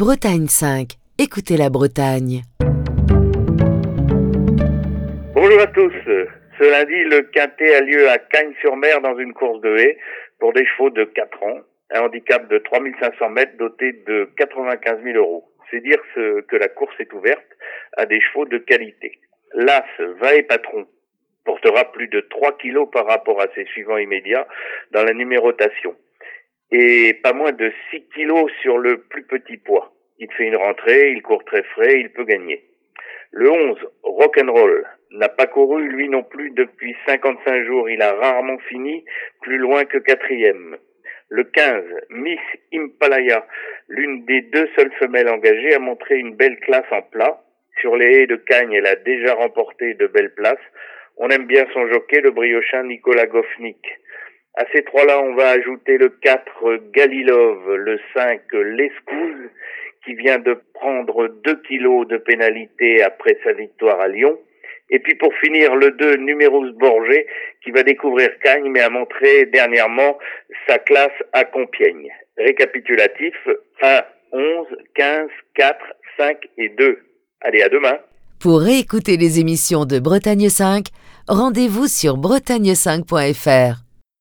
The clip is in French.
Bretagne 5. Écoutez la Bretagne. Bonjour à tous. Ce lundi, le Quintet a lieu à Cagnes-sur-Mer dans une course de haies pour des chevaux de 4 ans. Un handicap de 3500 mètres doté de 95 000 euros. C'est dire que la course est ouverte à des chevaux de qualité. L'As, Va et Patron, portera plus de 3 kilos par rapport à ses suivants immédiats dans la numérotation. Et pas moins de 6 kilos sur le plus petit poids. Il fait une rentrée, il court très frais, il peut gagner. Le 11, Rock'n'Roll, n'a pas couru lui non plus depuis 55 jours. Il a rarement fini plus loin que 4e. Le 15, Miss Himalaya, l'une des 2 seules femelles engagées, a montré une belle classe en plat. Sur les haies de Cagnes, elle a déjà remporté de belles places. On aime bien son jockey, le briochin Nicolas Goffnik. À ces 3-là, on va ajouter le 4, Galilov, le 5, Lescouze, qui vient de prendre 2 kilos de pénalité après sa victoire à Lyon. Et puis pour finir, le 2, Numerus Borgé, qui va découvrir Cagnes, mais a montré dernièrement sa classe à Compiègne. Récapitulatif, 1, 11, 15, 4, 5 et 2. Allez, à demain. Pour réécouter les émissions de Bretagne 5, rendez-vous sur bretagne5.fr.